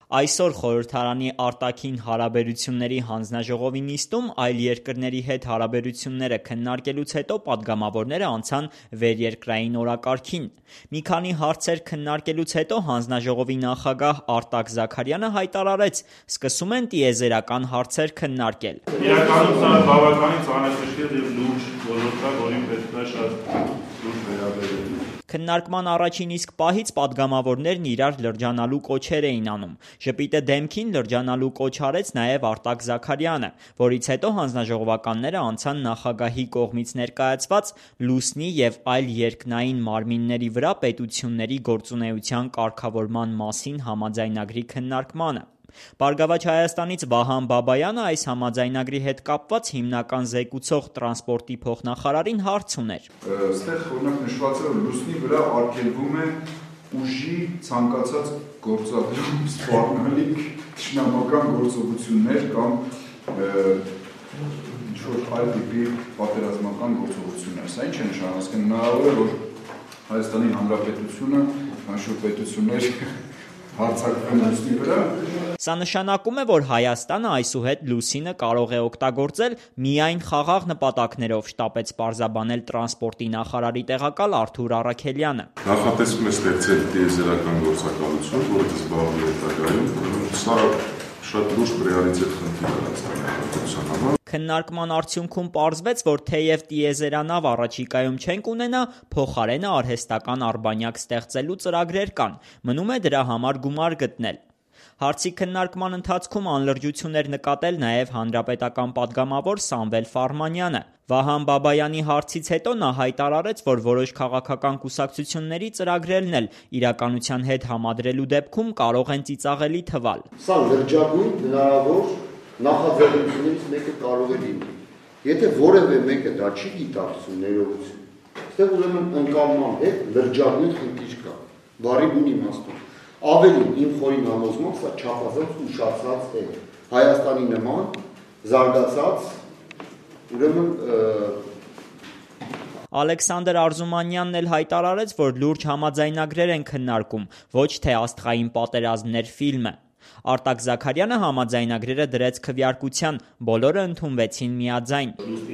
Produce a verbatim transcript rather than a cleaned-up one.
Այսօր խորհրդարանի արտաքին հարաբերությունների հանձնաժողովի նիստում այլ երկրների հետ հարաբերությունները քննարկելուց հետո պատգամավորները անցան վերերկրային օրակարգին։ Մի քանի հարցեր քննարկելուց հետո հանձնաժողովի նախագահ Արտակ Զաքարյանը հայտարարեց՝ սկսում են տիեզերական հարցեր քննարկել։ Իրականում սա բավականին ծանրակշիռ և լուրջ ոլորտ է, որին պետք է շատ լուրջ վերաբերել։ Քննարկման առաջին իսկ պահից պատգամավորներն իրար լրջանալու կոչեր էին անում։ Ժպիտը դեմքին լրջանալու կոչ արեց նաև Արտակ Զաքարյանը, որից հետո հանձնաժողովականները անցան նախագահի կողմից ներկայացված Լուսնի և այլ երկնային մարմինների վրա պետությունների գործունեության կարգավորման մասին համաձայնագրի քննարկմանը։ Բարգավաճ Հայաստանից Վահան Բաբայանը այս համաձայնագրի հետ կապված հիմնական զեկուցող տրանսպորտի փոխնախարարին հարց ուներ։ Այստեղ օրինակ նշված է, որ Լուսնի վրա արգելվում է ուժի ցանկացած գործադրում, սպառնալիք, թշնամական գործողություններ կամ ինչ-որ այլ տիպի պատերազմական գործողություններ։ Սա ինչ է նշանակում, հնարավոր է, որ Հայաստանի Հանրապետությունը ինչ-որ պետություններ հարձակվեն Լուսնի վրա։ Սա նշանակում է, որ Հայաստանը այսուհետ Լուսինը կարող է օգտագործել միայն խաղաղ նպատակներով, շտապեց պարզաբանել տրանսպորտի նախարարի տեղակալ Արթուր Առաքելյանը։ Նախատեսվում է ստեղծել տիեզերական գործակալություն, որը կզբաղվի հետագայում, սա շատ լուրջ ռեալիզիա խնդիր է Հայաստանի Հանրապետության համար։ Քննարկման արդյունքում պարզվեց, որ թեև տիեզերանավ առաջիկայում չենք ունենա, փոխարենը արհեստական արբանյակ ստեղծելու ծրագրեր կան, մնում է դրա համար գումար գտնել։ Հարցի քննարկման ընթացքում անլրջություն էր նկատել նաև հանրապետական պատգամավոր Սամվել Ֆարմանյանը։ Վահան Բաբայանի հարցից հետո նա հայտարարեց, որ որոշ քաղաքական կուսակցությունների ծրագրերն էլ իրականության հետ համադրելու դեպքում կարող են ծիծաղելի թվալ։ Սա լրջագույն հնարավոր նախաձեռնություններից մեկը կարող է լինել։ Եթե որևէ մեկը դա չի դիտարկում ներողություն, այստեղ ուրեմն ընկալման հետ լրջագույն խնդիր կա։ Բառի բուն իմաստով։ Ավելին իմ խորին համոզմամբ սա չափազանց ուշացած է Հայաստանի նման զարգացած ուրեմն Ալեքսանդր Արզումանյանն էլ հայտարարեց, որ լուրջ համաձայնագրեր են քննարկում, ոչ թե Աստղային պատերազմներ ֆիլմը։ Արտակ Զաքարյանը համաձայնագրերը դրեց քվեարկության, բոլորը ընդունվեցին միաձայն։